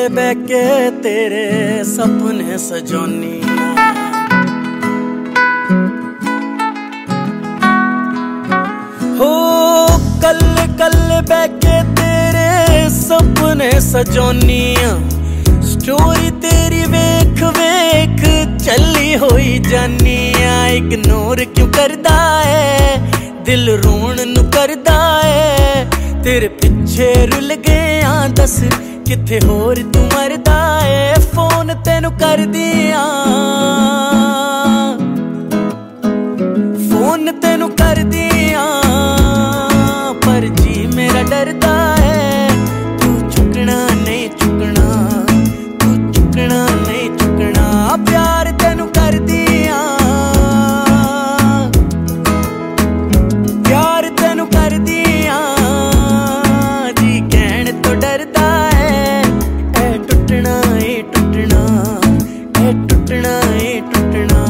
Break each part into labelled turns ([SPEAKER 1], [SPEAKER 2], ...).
[SPEAKER 1] बैके तेरे सपने सजोनी हो, कल कल बैके तेरे सपने सजोनी। स्टोरी तेरी वेख वेख चली होई जानी। इग्नोर क्यों करदा है दिल रोण नू करदा है। तेरे पिछे रुल गया दस किथे होर तू मरदा है। फोन तेनू कर दिया, फोन तेनू कर दिया, पर जी मेरा डरदा है। तू चुकना नहीं चुकना, तू चुकना नहीं चुकना। प्यार तेनू कर दिया, प्यार तेनू कर दिया, जी कहण तो डरदा है। ए टुटना ए टुटना, ए टुटना ए टुटना।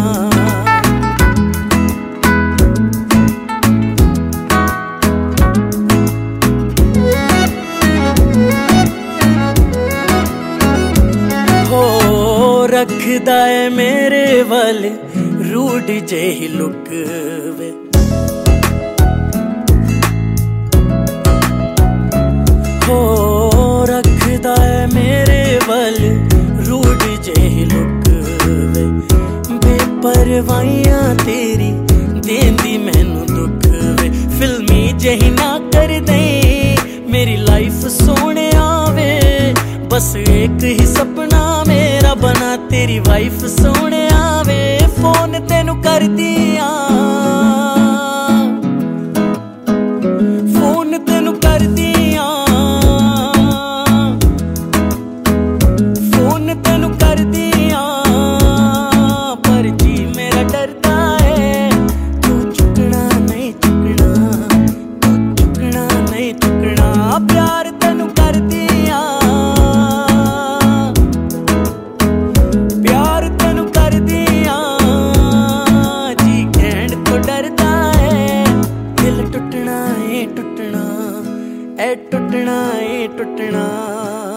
[SPEAKER 1] रखदा है मेरे वल रूड जेही लुक वे। हो रखदा है मेरे वल रूड जेही लुक वे। बेपरवाहियां तेरी देंदी मैनू दुख वे। फिल्मी जेही ना कर दे मेरी लाइफ सोने आवे। बस एक ही सपना मेरा बना तेरी वाइफ सोने आवे। फोन तेनू कर दिया, फोन तेनू कर दिया, फोन तेनू कर दिया, पर जी मेरा डरदा है। तू चुकना नहीं चुकना, तू चुकना नहीं चुकना। प्यार तेनू कर दिया, प्यार तेनू कर दिया, जी कहण तो डरदा है। दिल टुटना ए टुटना, ए टुटना ए टुटना।